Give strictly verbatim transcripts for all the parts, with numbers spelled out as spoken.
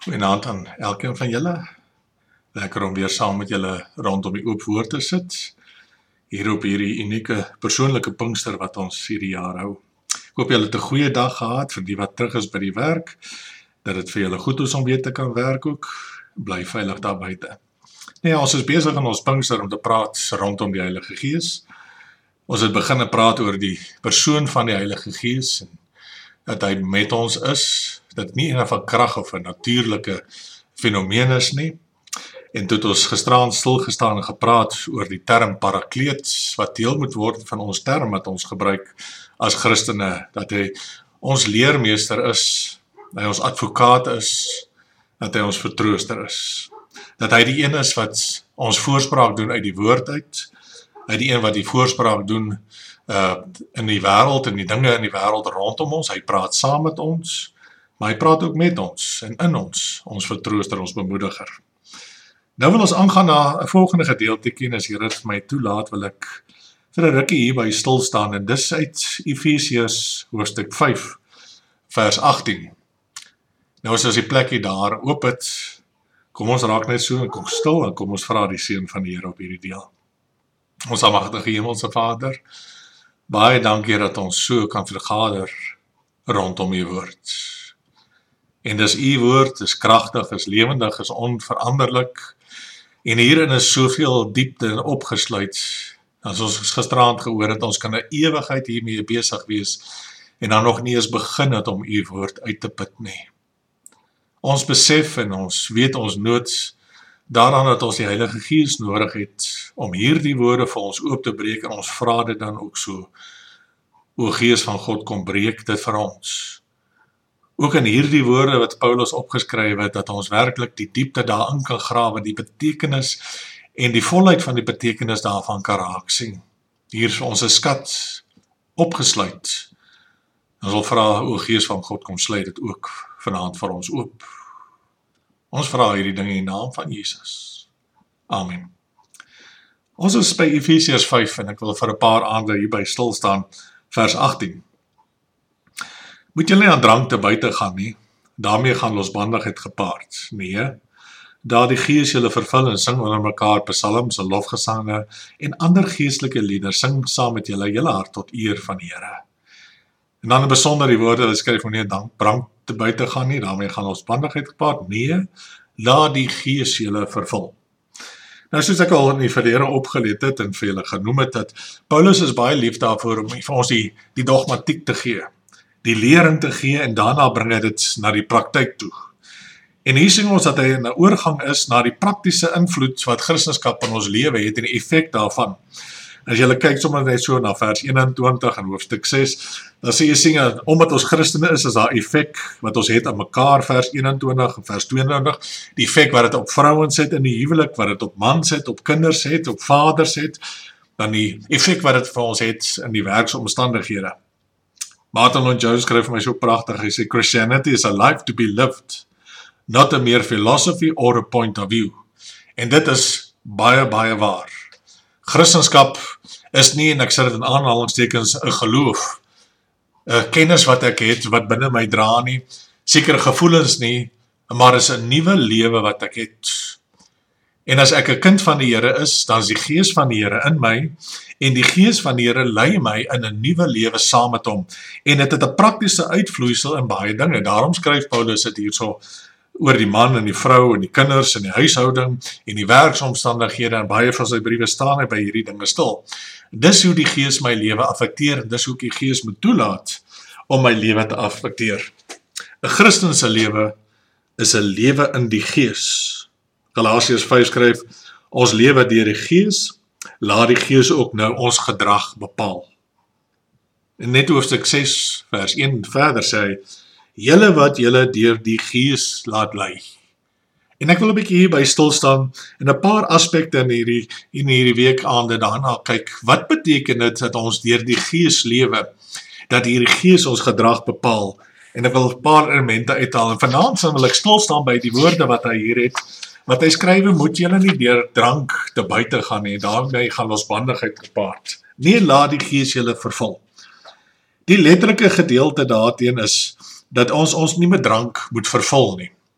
Goeienaand aan elkeen van julle. Lekker om weer saam met julle rondom die oop woord te sit. Hier op hierdie unieke persoonlike Pinkster wat ons hierdie jaar hou. Ek hoop julle het 'n goeie dag gehad vir die wat terug is by die werk. Dat dit vir julle goed is om weer te kan werk ook. Bly veilig daar buite. Nee, ons is besig in ons Pinkster om te praat rondom die Heilige Gees. Ons het begin te praat oor die persoon van die Heilige Gees en dat hy met ons is, dat dit nie eenvoudig 'n krag of 'n natuurlike fenomeen is nie. En toe het ons gisteraan stilgestaan en gepraat oor die term parakleet, wat deel moet word van ons term wat ons gebruik as Christene, dat hy ons leermeester is, dat hy ons advokaat is, dat hy ons vertrooster is. Dat hy die een is wat ons voorspraak doen uit die woord uit, hy die een wat die voorspraak doen uh, in die wêreld en die dinge in die wêreld rondom ons, hy praat saam met ons, maar hy praat ook met ons en in ons, ons vertrooster, ons bemoediger. Nou wil ons aangaan na 'n volgende gedeeltjie en as Here dit vir my toelaat, wil ek vir 'n rukkie hierby stil staan en dis uit Efesiërs hoofstuk vyf, vers agtien. Nou as ons die plekkie daar oop het, kom ons raak net so en kom stil en kom ons vra die seën van die Here op hierdie deel. Ons almagtige Hemelse Vader, baie dankie dat ons so kan vergader rondom U woord. En dis U woord, is kragtig, is lewendig, is onveranderlik. En hierin is soveel diepte opgesluit. As ons gisterand gehoor het, ons kan 'n ewigheid hiermee besig wees en dan nog nie eens begin het om U woord uit te put nie. Ons besef en ons weet ons nood daaraan dat ons die Heilige Gees nodig het om hierdie woorde vir ons oop te breek en ons vra dit dan ook so. O Gees van God, kom breek dit vir ons. Ook in hierdie woorde wat Paulus opgeskryf het, dat ons werklik die diepte daarin kan grawe, die betekenis en die volheid van die betekenis daarvan kan raak sien. Hier is ons 'n skat opgesluit. Ons wil vra, o Gees van God, kom sluit dit ook vanaand vir ons oop. Ons vra hierdie dinge in die naam van Jesus. Amen. Ons is by Efesiërs vyf en ek wil vir 'n paar aande hierby stil staan, vers agtien. Moet julle nie aan drank te buite gaan nie, daarmee gaan losbandigheid gepaard. Nee, daar die Gees julle vervul en sing onder mekaar psalms en lofgesange en ander geestelike liedere, sing saam met julle hele hart tot eer van die Here. En dan in besonder die woorde, hulle skryf nie aan drank te buite gaan nie, daarmee gaan losbandigheid gepaard. Nee, laat die Gees julle vervul. Nou soos ek al in die verlede opgeleid het en vir julle genoem het, dat Paulus is baie lief daarvoor om vir ons die, die dogmatiek te gee. Die lering te gee en daarna bring hy dit na die praktyk toe. En hier sien ons dat hy in 'n oorgang is na die praktiese invloed wat Christendom in ons lewe het en die effek daarvan. As jy kyk sommer net so na vers eenentwintig en hoofstuk ses, dan sê jy sien dat omdat ons Christene is, is daar effek wat ons het aan mekaar, vers eenentwintig en vers tweeëntwintig, die effek wat dit op vrouens het in die huwelik, wat dit op mans het, op kinders het, op vaders het, dan die effek wat dit vir ons het in die werksomstandighede. Martin Lloyd Jones skryf vir my so pragtig, hy sê, Christianity is a life to be lived, not a mere philosophy or a point of view. En dit is baie, baie waar. Christendom is nie, en ek sê dit in aanhalingstekens, 'n geloof, 'n kennis wat ek het, wat binne my dra nie, sekere gevoelens nie, maar is 'n nuwe lewe wat ek het. En as ek 'n kind van die Here is, dan is die Gees van die Here in my, en die Gees van die Here lei my in 'n nuwe lewe saam met hom. En dit het 'n praktiese uitvloeisel in baie dinge. Daarom skryf Paulus dit hierso oor die man en die vrou en die kinders en die huishouding en die werksomstandighede en baie van sy briewe staan hy by hierdie dinge stil. Dis hoe die Gees my lewe affekteer en dis hoe die Gees my toelaat om my lewe te affekteer. 'n Christense lewe is 'n lewe in die Gees. Galasiërs vyf skryf, ons lewe deur die Gees, laat die Gees ook nou ons gedrag bepaal. En net hoofstuk ses vers een verder sê hy, julle wat julle deur die Gees laat lei. En ek wil 'n bietjie hierby stil staan en 'n paar aspekte in hierdie in hierdie week aande daarna kyk. Wat beteken dit dat ons deur die Gees lewe, dat hierdie Gees ons gedrag bepaal? En ek wil 'n paar elemente uithaal en vanaand wil ek stil staan by die woorde wat hy hier het. Wat hy skrywe, moet julle nie deur drank te buite gaan nie, daarmee gaan losbandigheid gepaard. Nee, laat die Gees julle vervul. Die letterlike gedeelte daarteen is dat ons ons nie met drank moet vervul nie.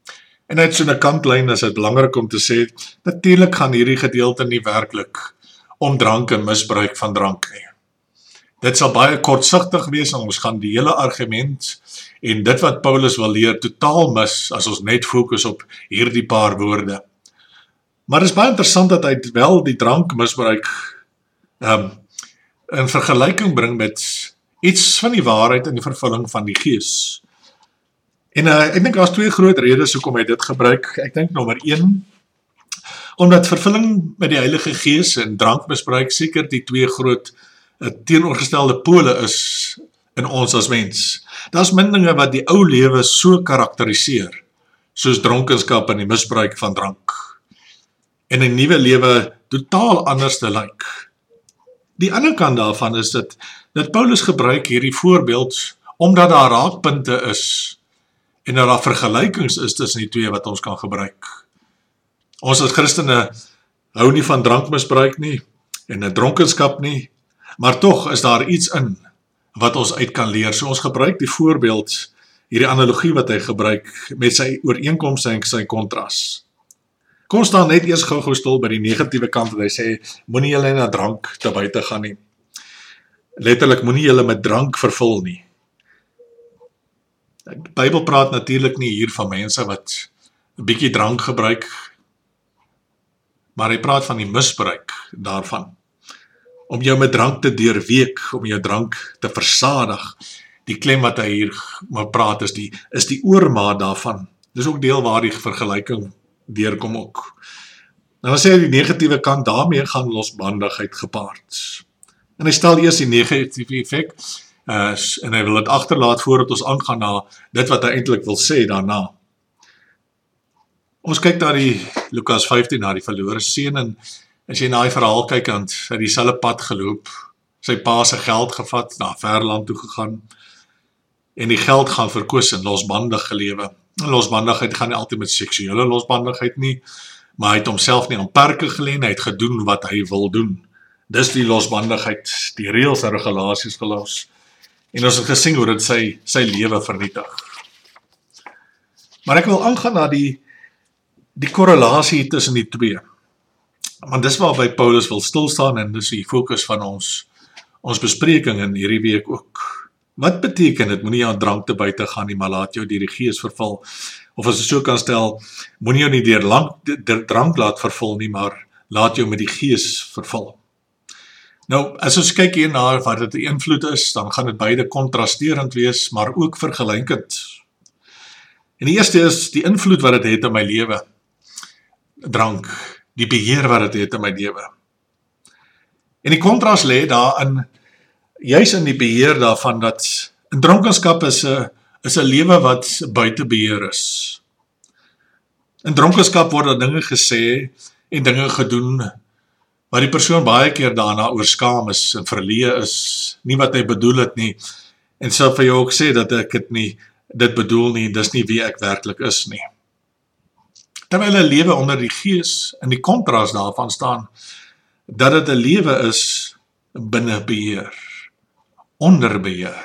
En uit so 'n kantlyn is dit belangrik om te sê, natuurlik gaan hierdie gedeelte nie werklik om drank en misbruik van drank nie. Dit sal baie kortsigtig wees en ons gaan die hele argument en dit wat Paulus wil leer totaal mis as ons net fokus op hierdie paar woorde. Maar dit is baie interessant dat hy wel die drankmisbruik um, in vergelyking bring met iets van die waarheid in die vervulling van die Gees. En uh, ek dink daar is twee groot redes hoekom hy dit gebruik. Ek dink nommer een, omdat vervulling met die Heilige Gees en drankmisbruik seker die twee groot uh, teenoorgestelde pole is in ons as mens. Daar's min dinge wat die ou lewe so karakteriseer, soos dronkenskap en die misbruik van drank. En 'n nuwe lewe totaal anders te lyk. Die ander kant daarvan is dit, dat Paulus gebruik hierdie voorbeeld, omdat daar raakpunte is, en dat daar vergelykings is tussen die twee wat ons kan gebruik. Ons as Christene hou nie van drankmisbruik nie, en 'n dronkenskap nie, maar tog is daar iets in, wat ons uit kan leer. So ons gebruik die voorbeeld, hierdie analogie wat hy gebruik, met sy ooreenkomste en sy kontras. Kom ons staan net eers gou-gou stil by die negatiewe kant, wat hy sê, moenie julle na drank te buite gaan nie. Letterlik, moenie julle met drank vervul nie. Die Bybel praat natuurlik nie hier van mense wat 'n bietjie drank gebruik, maar hy praat van die misbruik daarvan. Om jou met drank te deurweek, om jou drank te versadig. Die klem wat hy hier maar praat is die, is die oormaat daarvan. Dis ook deel waar die vergelyking deurkom ook. En dan sê hy die negatiewe kant, daarmee gaan losbandigheid gepaard. En hy stel eers die negatiewe effek, uh, en hy wil dit agterlaat voordat ons aangaan na dit wat hy eintlik wil sê daarna. Ons kyk na die Lukas vyftien, na die verlore seun, en as jy na die verhaal kyk, dan het hy dieselfde pad geloop, sy pa se geld gevat, na ver land toe gegaan, en die geld gaan verkoos in losbandige lewe. En losbandigheid gaan nie altyd met seksuele losbandigheid nie, maar hy het homself nie aan perke gelê, hy het gedoen wat hy wil doen. Dis die losbandigheid, die reëls en regulasies gelos. En ons het gesien hoe dit sy, sy lewe vernietig. Maar ek wil aangaan na die, die korrelasie tussen die twee. Want dis waarby Paulus wil stilstaan, en dis die fokus van ons, ons bespreking in hierdie week ook. Wat beteken dit, moenie aan drank te buite gaan nie, maar laat jou deur die Gees vervul? Of as jy so kan stel, moenie jou nie deur lang, deur drank laat vervul nie, maar laat jou met die Gees vervul. Nou, as ons kyk hier na wat dit 'n invloed is, dan gaan dit beide kontrasterend wees, maar ook vergelykend. En die eerste is die invloed wat dit het in my lewe. Drank, die beheer wat dit het in my lewe. En die kontras lê daarin, juis in die beheer daarvan, dat 'n dronkenskap is 'n is 'n lewe wat buite beheer is. In dronkenskap word daar dinge gesê en dinge gedoen, waar die persoon baie keer daarna oor skaam is en verleë is, nie wat hy bedoel het nie, en sal vir jou ook sê dat ek het nie dit bedoel nie, dis nie wie ek werklik is nie. Terwyl 'n lewe onder die Gees in die kontras daarvan staan, dat dit 'n lewe is binne beheer, onder beheer.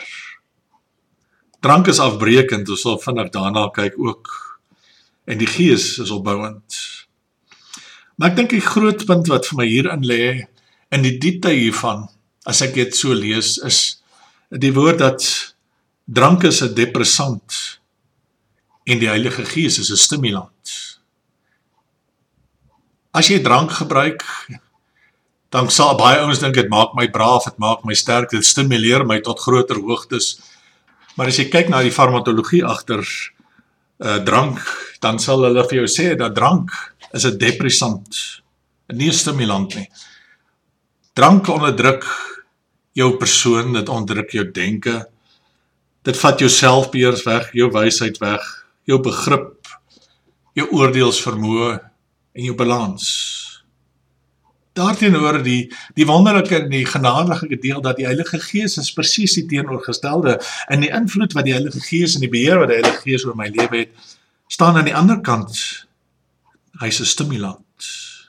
Drank is afbreekend, ons sal vinnig daarna kyk ook, en die Gees is opbouend. Maar ek dink die groot punt wat vir my hierin lê, in die diepte hiervan, as ek dit so lees, is die woord dat drank is 'n depressant, en die Heilige Gees is 'n stimulant. As jy drank gebruik, dan sal baie ouens dink, dit maak my braaf, dit maak my sterk, dit stimuleer my tot groter hoogtes. Maar as jy kyk na die farmakologie agter uh, drank, dan sal hulle vir jou sê dat drank is 'n depressant, nie 'n stimulant nie. Drank onderdruk jou persoon, dit onderdruk jou denke, dit vat jou selfbeheer weg, jou wysheid weg, jou begrip, jou oordeelsvermoë en jou balans. Daarteenoor die, die wonderlike en die genadige deel dat die Heilige Gees is presies die teenoorgestelde, en die invloed wat die Heilige Gees en die beheer wat die Heilige Gees oor my lewe het, staan aan die ander kant. Hy is 'n stimulant.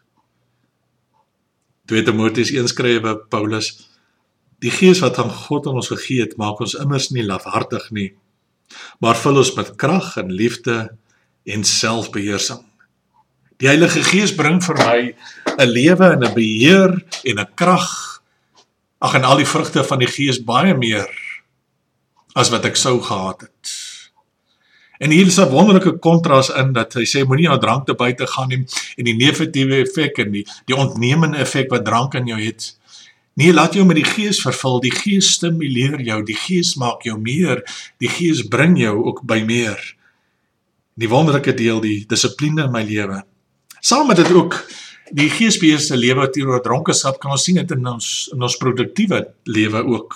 Tweede Timoteus een skrywe Paulus, die Gees wat aan God aan ons gegee het, maak ons immers nie lafhartig nie, maar vul ons met krag en liefde en selfbeheersing. Die Heilige Gees bring vir my 'n lewe en 'n beheer en 'n krag, ag en al die vrugte van die Gees baie meer as wat ek sou gehad het. En hier is 'n wonderlike kontras in dat hy sê moenie aan drank te buite gaan nie en die negatiewe effek en die, die ontnemende effek wat drank in jou het. Nee, laat jou met die Gees vervul, die Gees stimuleer jou, die Gees maak jou meer, die Gees bring jou ook by meer. Die wonderlike deel, die dissipline in my lewe. Saam met dit ook, die geesbeheerste lewe teenoor dronkenskap, kan ons sien dit in ons, in ons produktiewe lewe ook.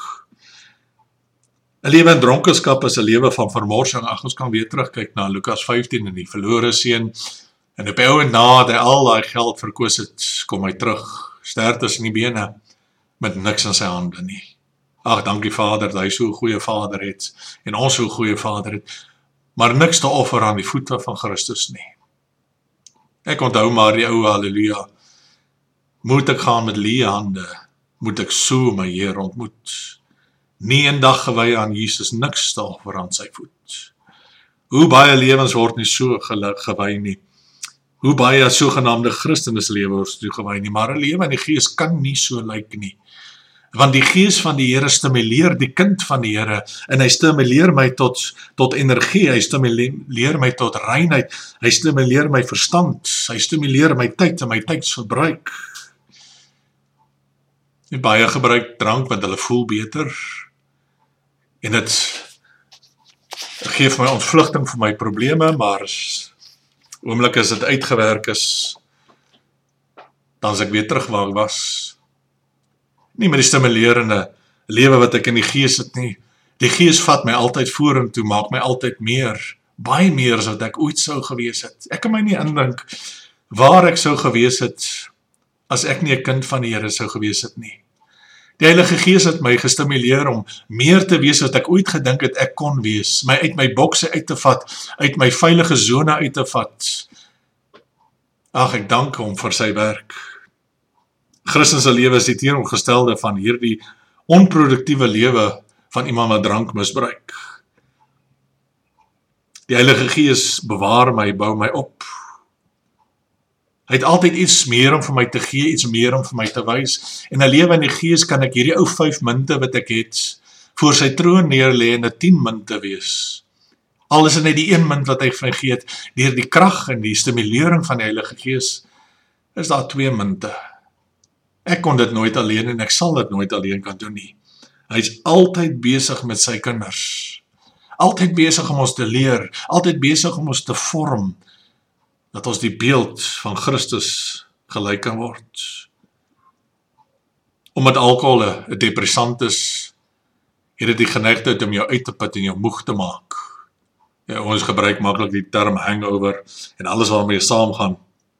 'n Lewe in dronkenskap is 'n lewe van vermorsing. Ag, ons kan weer terugkyk na Lukas vyftien en die verlore seun. En op ou en na, dat hy al daai geld verkoos het, kom hy terug, ster tussen die bene, met niks in sy hande nie. Ag, dankie Vader, dat hy so 'n goeie Vader het, en ons so 'n goeie Vader het, maar niks te offer aan die voete van Christus nie. Ek onthou maar die ou halleluja, moet ek gaan met leë hande, moet ek so my Heer ontmoet. Nie een dag gewy aan Jesus, niks te offer aan sy voet. Hoe baie lewens word nie so gewy nie. Hoe baie sogenaamde Christenes lewe word so gewy nie, maar 'n lewe in die Gees kan nie so lyk nie. Want die Gees van die Here stimuleer die kind van die Here, en hy stimuleer my tot, tot energie, hy stimuleer my tot reinheid, hy stimuleer my verstand, hy stimuleer my tyd en my tydsverbruik. Die baie gebruik drank, want hulle voel beter, en dit geef my ontvlugting vir my probleme, maar as oomblik as dit uitgewerk is, dan is ek weer terug waar ek was. Nie met die stimulerende lewe wat ek in die Gees het nie. Die Gees vat my altyd vorentoe, maak my altyd meer, baie meer as wat ek ooit sou gewees het. Ek kan my nie indink waar ek sou gewees het, as ek nie 'n kind van die Here sou gewees het nie. Die Heilige Gees het my gestimuleer om meer te wees wat ek ooit gedink het ek kon wees, my uit my bokse uit te vat, uit my veilige sone uit te vat. Ag, ek dank hom vir sy werk. Christense lewe is die teenoorgestelde van hierdie onproduktiewe lewe van iemand wat drank misbruik. Die Heilige Gees bewaar my, bou my op. Hy het altyd iets meer om vir my te gee, iets meer om vir my te wys. En 'n lewe in die Gees kan ek hierdie ou vyf munte wat ek het, voor sy troon neerlê en 'n tien munte wees. Al is dit net die een munt wat hy vir my gee het, deur die krag en die stimulering van die Heilige Gees, is daar twee munte. Ek kon dit nooit alleen en ek sal dit nooit alleen kan doen nie. Hy is altyd besig met sy kinders. Altyd besig om ons te leer, altyd besig om ons te vorm, dat ons die beeld van Christus gelyk kan word. Omdat alkohol 'n depressant is, het dit die geneigtheid om jou uit te put en jou moeg te maak. Ja, ons gebruik maklik die term hangover en alles waarmee saamgaan.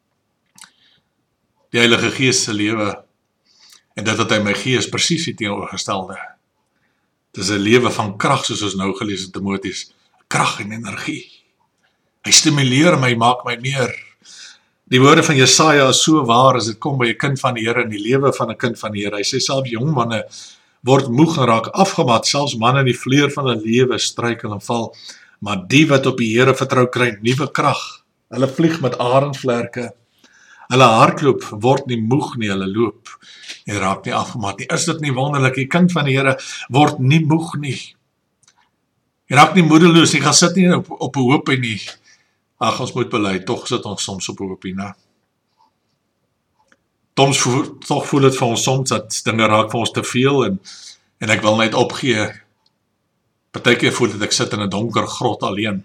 Die Heilige Gees se lewe en dit wat hy my gee is presies die teenoorgestelde. Dit is 'n lewe van krag, soos ons nou gelees het in Timoteus, krag en energie. Hy stimuleer my, maak my meer. Die woorde van Jesaja is so waar as dit kom by 'n kind van die Here en die lewe van 'n kind van die Here. Hy sê self jong manne word moeg en raak afgemat, selfs manne in die vleur van 'n lewe struikel en val, maar die wat op die Here vertrou kry nuwe krag. Hulle vlieg met arendvlerke. Hulle hardloop, word nie moeg nie, hulle loop en raak nie afgemat nie. Is dit nie wonderlik? Die kind van die Here word nie moeg nie. Jy raak nie moedeloos, jy gaan sit nie op, op 'n hoopie nie. Ag, ons moet bely, tog sit ons soms op 'n hoopie, né? Tog voel, tog voel dit vir ons soms dat dinge raak vir ons te veel en, en ek wil net opgee. Partykeer voel dit ek sit in 'n donker grot alleen.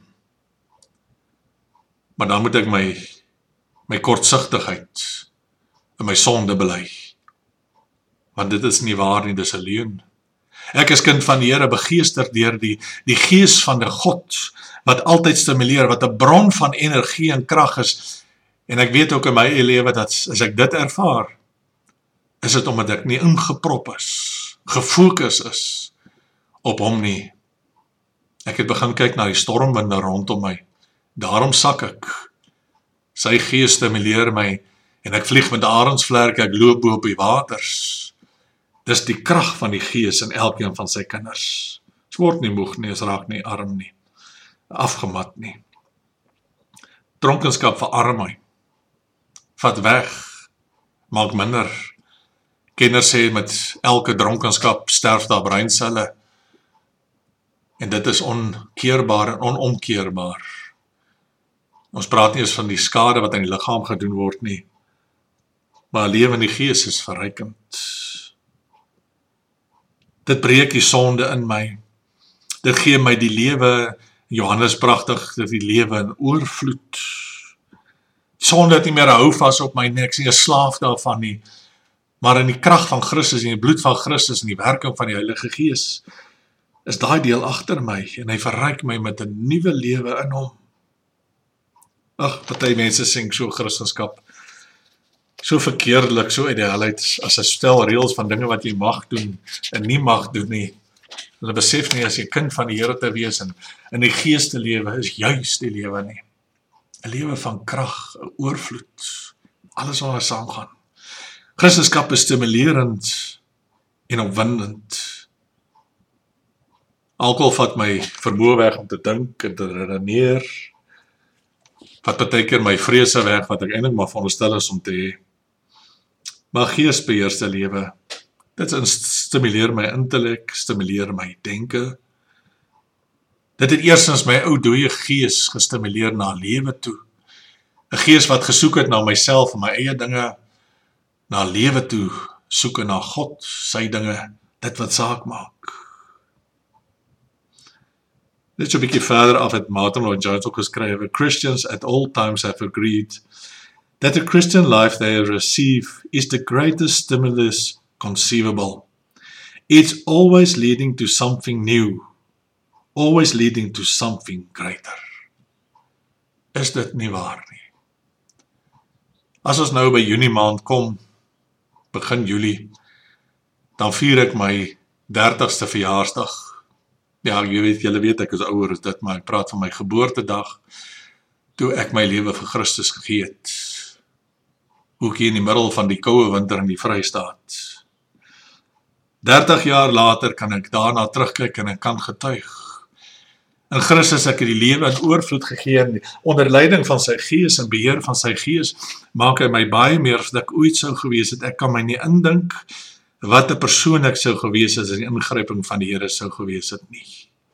Maar dan moet ek my my kortsigtigheid en my sonde bely. Want dit is nie waar nie, dis 'n leuen. Ek is kind van die Here, begeesterd deur die, die Gees van die God, wat altyd stimuleer, wat 'n bron van energie en krag is. En ek weet ook in my eie lewe, dat as ek dit ervaar, is dit omdat ek nie ingeprop is, gefokus is op hom nie. Ek het begin kyk na die stormwinde rondom my. Daarom sak ek. Sy Gees stimuleer my, en ek vlieg met arendsvlerke, ek loop bo op die waters. Dis die krag van die Gees in elkeen van sy kinders. Ons word nie moeg nie, ons raak nie arm nie, afgemat nie. Dronkenskap verarm my. Vat weg, maak minder. Kenners sê met elke dronkenskap sterf daar breinselle. En dit is onkeerbaar en onomkeerbaar. Ons praat nie eens van die skade wat aan die liggaam gedoen word nie, maar lewe in die gees is verrykend. Dit breek die sonde in my. Dit gee my die lewe, Johannes pragtig, dit die lewe in oorvloed. Sonde het nie meer hou vas op my nek, ek is nie 'n slaaf daarvan nie, maar in die krag van Christus, in die bloed van Christus, in die werking van die Heilige Gees, is daai deel agter my, en hy verryk my met 'n nuwe lewe in hom. Ag, party mense sing so Christendom, so verkeerdelik, so ideaal, as 'n stel reëls van dinge wat jy mag doen, en nie mag doen nie. Hulle besef nie, as jy kind van die Here te wees, en in die gees te lewe, is juist die lewe nie. 'n Lewe van krag, 'n oorvloed, alles wat saamgaan. Christendom is stimulerend en opwindend. Alkohol vat my vermoë weg om te dink en te redeneer, vat partykeer my vrese weg, wat ek eintlik maar veronderstel is om te hê. Maar geesbeheerste lewe, dit stimuleer my intellek, stimuleer my denke. Dit het eerstens my ou dooie gees gestimuleer na lewe toe. 'n Gees wat gesoek het na myself en my eie dinge, na lewe toe, soek na God, sy dinge, dit wat saak maak. Net so 'n bietjie verder af het Martin Lloyd-Jones ook geskryf, Christians at all times have agreed that the Christian life they receive is the greatest stimulus conceivable. It's always leading to something new, always leading to something greater. Is dit nie waar nie? As ons nou by Junie maand kom, begin Julie, dan vier ek my dertigste verjaarsdag. Ja, jy weet, julle weet ek is ouer as dit, maar ek praat van my geboortedag, toe ek my lewe vir Christus gegee het. Ook hier in die middel van die koue winter in die Vrystaat. dertig jaar later kan ek daarna terugkyk en ek kan getuig. In Christus ek het die lewe in oorvloed gegee, en onder leiding van sy gees en beheer van sy gees, maak hy my baie meer as ek ooit sou gewees het. Ek kan my nie indink wat 'n persoon ek sou gewees het as die ingryping van die Here sou gewees het nie.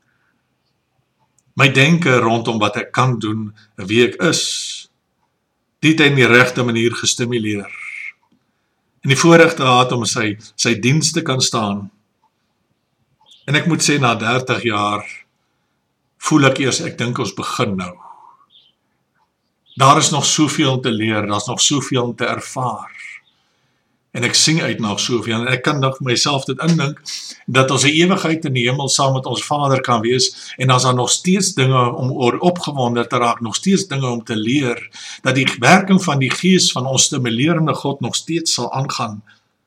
My denke rondom wat ek kan doen, en wie ek is, dit het in die regte manier gestimuleer. En die voorreg gehad om sy, sy diens te kan staan. En ek moet sê, na dertig jaar, voel ek eers, ek dink ons begin nou. Daar is nog soveel te leer, daar is nog soveel te ervaar. En ek sien uit na soveel, en ek kan nog myself dit indink, dat ons 'n ewigheid in die hemel saam met ons Vader kan wees, en as daar nog steeds dinge om oor opgewonde te raak, nog steeds dinge om te leer, dat die werking van die gees van ons stimulerende God nog steeds sal aangaan.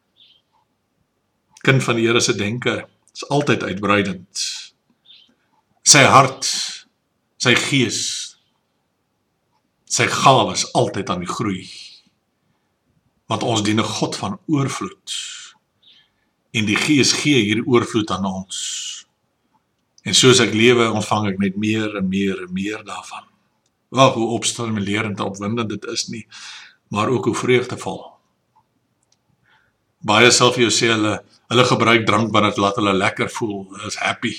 Kind van die Here se denke is altyd uitbreidend. Sy hart, sy gees, sy gawe is altyd aan die groei. Want ons dien 'n God van oorvloed. En die Gees gee hier oorvloed aan ons. En soos ek lewe, ontvang ek net meer en meer en meer daarvan. Wel, hoe opstimulerend en opwindend dit is nie, maar ook hoe vreugdevol. Baie sal vir jou sê, hulle, hulle gebruik drank, want dit laat hulle lekker voel, hulle is happy.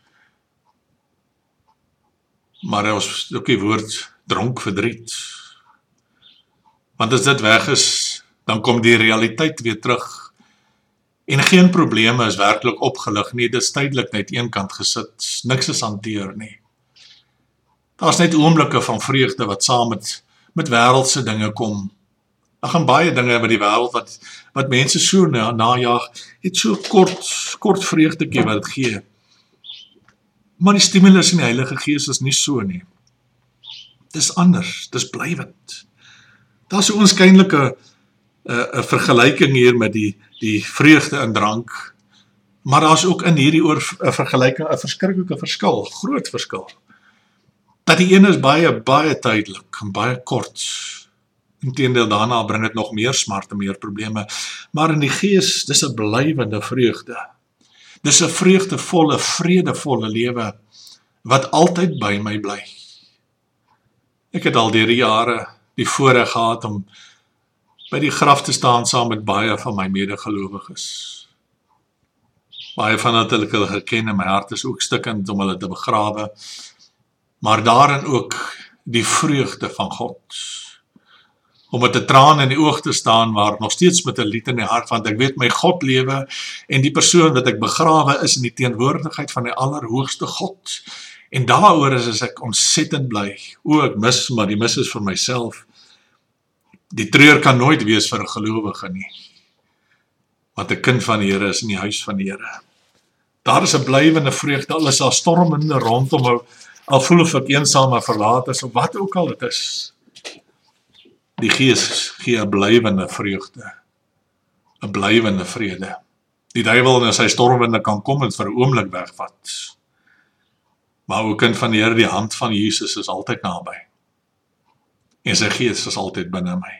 Maar ons ook die woord dronk verdriet. Want as dit weg is, dan kom die realiteit weer terug. En geen probleme is werklik opgelig nie, dit is tydelik net een kant gesit, niks is hanteer nie. Daar is net oomblikke van vreugde wat saam met, met wêreldse dinge kom. Daar gaan baie dinge by die wêreld wat, wat mense so na, najaag, het so kort, kort vreugdekie wat het gee. Maar die stimulus in die Heilige Gees is nie so nie. Dit is anders, dit is blywend. Daar is so oënskynlike uh, 'n vergelyking hier met die, die vreugde in drank, maar daar is ook in hierdie oor 'n vergelyking 'n verskriklike verskil, groot verskil. Dat die ene is baie, baie tydelik en baie kort. Inteendeel daarna bring dit nog meer smart en meer probleme. Maar in die gees, dis 'n blywende vreugde. Dis 'n vreugdevolle, vredevolle lewe wat altyd by my bly. Ek het al deur die jare die voorreg gehad om by die graf te staan saam met baie van my medegelowiges. Baie van hulle het ek hulle geken en my hart is ook stikkend om hulle te begrawe, maar daarin ook die vreugde van God. Om met 'n traan in die oog te staan, maar nog steeds met 'n lied in die hart, want ek weet my God lewe en die persoon wat ek begrawe is in die teenwoordigheid van die Allerhoogste God. En daaroor is, is ek ontsettend bly. O, ek mis, maar die mis is vir myself. Die treur kan nooit wees vir 'n gelowige nie. Want 'n kind van die Here is in die huis van die Here. Daar is 'n blywende vreugde, al is daar stormende rondom hom, al voel of ek eensaam en verlaat is, of wat ook al dit is. Die Gees gee 'n blywende vreugde, 'n blywende vrede. Die duiwel in sy stormwinde kan kom en vir 'n oomblik wegvat. Maar o kind van die Here, die hand van Jesus is altyd naby. En sy Gees is altyd binne my.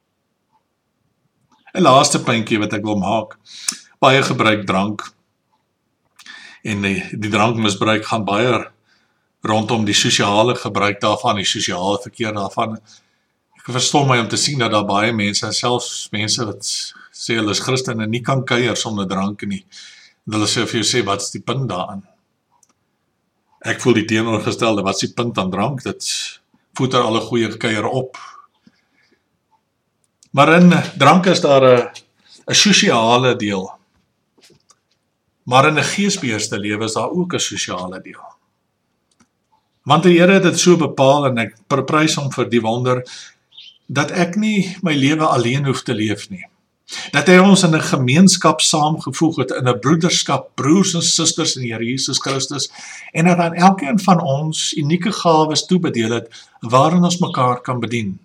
'n Laaste puntjie wat ek wil maak, baie gebruik drank, en die, die drankmisbruik gaan baie rondom die sosiale gebruik daarvan, die sosiale verkeer daarvan. Ek verstom my om te sien dat daar baie mense, selfs mense wat sê hulle is Christen en nie kan kuier sonder drank nie. En hulle sê vir jou sê, wat is die punt daarin? Ek voel die teenoorgestelde, wat is die punt aan drank? Dit voeter alle goeie kuier op. Maar in drank is daar 'n 'n sosiale deel. Maar in 'n geesbeheerste lewe is daar ook 'n sosiale deel. Want die Here het dit so bepaal en ek prys hom vir die wonder dat ek nie my lewe alleen hoef te leef nie. Dat hy ons in 'n gemeenskap saamgevoeg het, in 'n broederskap, broers en susters in die Here Jesus Christus, en dat aan elkeen van ons unieke gawes toebedeel het, waarin ons mekaar kan bedien.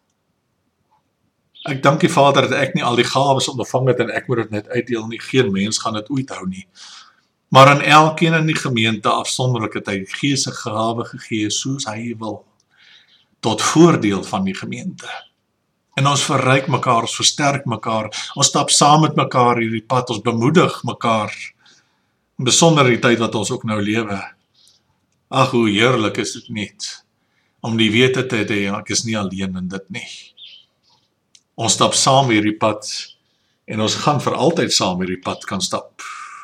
Ek dank die Vader dat ek nie al die gawes ontvang het en ek moet dit net uitdeel nie, geen mens gaan dit ooit hou nie. Maar aan elkeen in die gemeente afsonderlik het hy die Gees se gawe gegee soos hy wil, tot voordeel van die gemeente. En ons verryk mekaar, ons versterk mekaar, ons stap saam met mekaar hierdie pad, ons bemoedig mekaar, in besonder die tyd wat ons ook nou lewe. Ag, hoe heerlik is dit net, om die wete te hê, ek is nie alleen in dit nie. Ons stap saam hierdie pad, en ons gaan vir altyd saam hierdie pad kan stap.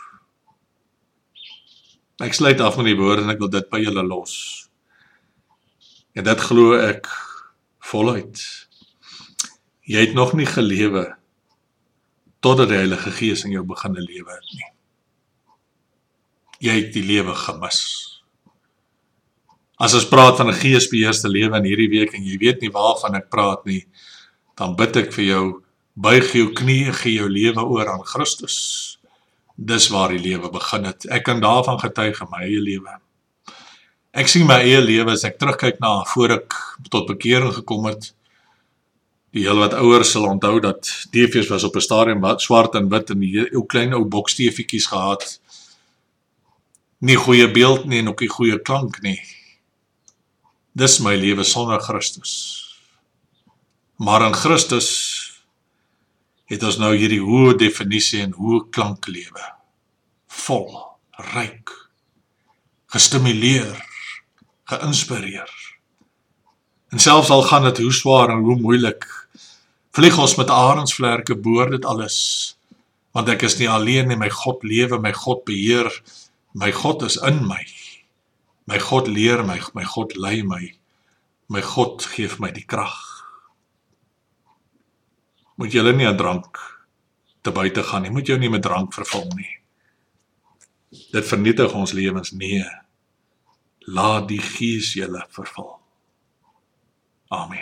Ek sluit af met die woorde en ek wil dit by julle los. En dit glo ek voluit. Jy het nog nie gelewe totdat die Heilige Gees in jou begin lewe het nie. Jy het die lewe gemis. As ons praat van 'n geesbeheerste lewe in hierdie week en jy weet nie waarvan ek praat nie, dan bid ek vir jou, buig jou knie, gee jou lewe oor aan Christus. Dis waar die lewe begin het. Ek kan daarvan getuig in my eie lewe. Ek sien my eie lewe as ek terugkyk na voor ek tot bekering gekom het. Die heel wat ouers sal onthou dat T V's was op 'n stadium swart en wit en die ou klein ou boks-T V'tjies gehad. Nie goeie beeld nie en ook nie goeie klank nie. Dis my lewe sonder Christus. Maar in Christus het ons nou hierdie hoë definisie en hoë klanklewe. Vol, ryk, gestimuleer, geïnspireer. En selfs al gaan dit hoe swaar en hoe moeilik, vlieg ons met arendsvlerke boor dit alles, want ek is nie alleen nie, my God lewe, my God beheer, my God is in my, my God leer my, my God lei my, my God geef my die krag. Moet julle nie aan drank te buite gaan nie, moet jou nie met drank vervul nie. Dit vernietig ons lewens, nee. Laat die Gees julle vervul. Amen.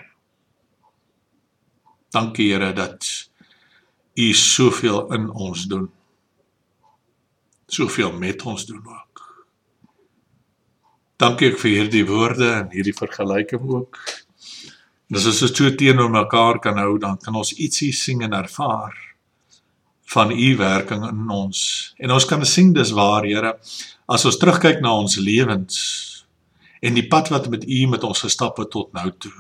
Dankie Here dat U soveel in ons doen. Soveel met ons doen ook. Dankie ek vir hierdie woorde en hierdie vergelyking ook. En as ons so teenoor mekaar kan hou, dan kan ons ietsie sien en ervaar van U werking in ons. En ons kan sien dis waar, Here, as ons terugkyk na ons lewens en die pad wat met U met ons gestap het tot nou toe.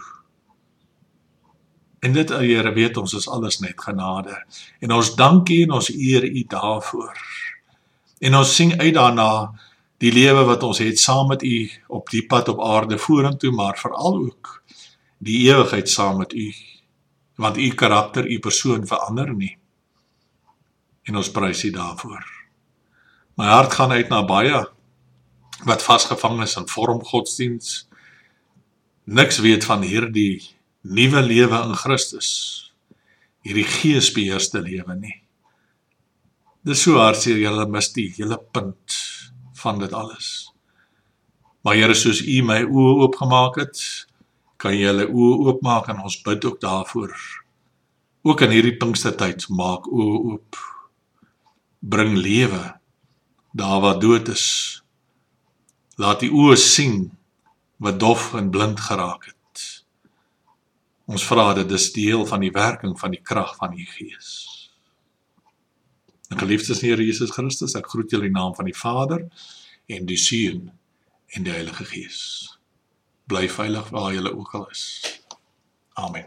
En dit, Here, weet ons is alles net genade. En ons dank U en ons eer U daarvoor. En ons sien uit daarna die lewe wat ons het saam met U op die pad op aarde vorentoe, maar veral ook die ewigheid saam met u, want u karakter, u persoon verander nie. En ons prys u daarvoor. My hart gaan uit na baie wat vasgevang is in vorm godsdiens, niks weet van hierdie nuwe lewe in Christus, hierdie geesbeheerste lewe nie. Dis so hartseer, julle mis die hele punt van dit alles. Maar Here, soos u my oë oopgemaak het, kan jy julle oë oopmaak en ons bid ook daarvoor. Ook in hierdie Pinkstertyd, maak oë oop. Bring lewe daar waar dood is. Laat die oë sien wat dof en blind geraak het. Ons vra dit, dis deel van die werking van die krag van die Gees. En geliefdes in Here Jesus Christus, ek groet julle in die naam van die Vader en die Seun en die Heilige Gees. Bly veilig waar julle ook al is. Amen.